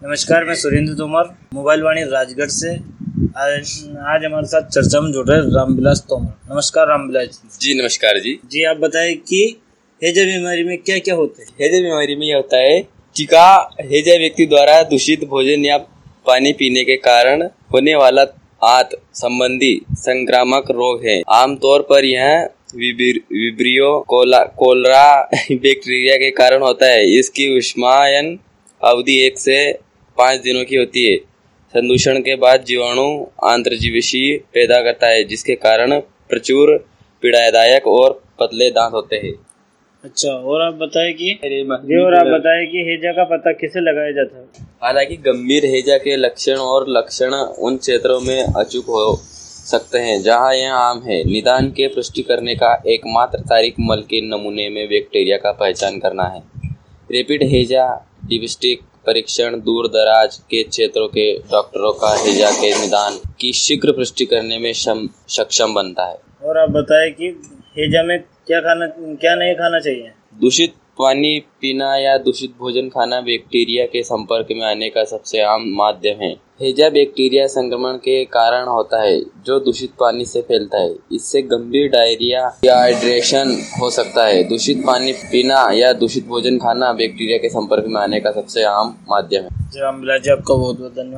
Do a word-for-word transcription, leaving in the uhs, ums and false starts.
नमस्कार, मैं सुरेंद्र तोमर, मोबाइल वाणी राजगढ़ से। आज आज हमारे साथ चर्चा में जुड़ रहे रामविलास तोमर। नमस्कार रामविलास जी। जी नमस्कार जी। जी आप बताएं कि हैजा बीमारी में क्या क्या होते हैं? हैजा बीमारी में यह होता है, टीका हैजा व्यक्ति द्वारा दूषित भोजन या पानी पीने के कारण होने वाला आंत संबंधी संक्रामक रोग है। आमतौर पर यह विब्रियो कोलरा बैक्टीरिया के कारण होता है। इसकी उष्मायन अवधि एक से पाँच दिनों की होती है। संदूषण के बाद जीवाणु आंतर्जीवशीय पैदा करता है, जिसके कारण प्रचुर पीड़ादायक और पतले दांत होते हैं। अच्छा, और आप बताएं कि जी और आप बताएं कि हैजा का पता कैसे लगाया जाता है? हालांकि गंभीर हैजा के लक्षण और लक्षण उन क्षेत्रों में अचूक हो सकते हैं जहां यह आम है। निदान के पुष्टि करने का एकमात्र तारीख मल के नमूने में बैक्टीरिया का पहचान करना है। रैपिड हैजा डिस्टिक परीक्षण दूर दराज के क्षेत्रों के डॉक्टरों का हैजा के निदान की शीघ्र पुष्टि करने में सक्षम बनता है। और आप बताएं कि हैजा में क्या खाना क्या नहीं खाना चाहिए? दूषित पानी पीना या दूषित भोजन खाना बैक्टीरिया के संपर्क में आने का सबसे आम माध्यम है। हैजा बैक्टीरिया संक्रमण के कारण होता है जो दूषित पानी से फैलता है। इससे गंभीर डायरिया या हाइड्रेशन हो सकता है। दूषित पानी पीना या दूषित भोजन खाना बैक्टीरिया के संपर्क में आने का सबसे आम माध्यम है। जी रामविलास जी, आपका बहुत बहुत धन्यवाद।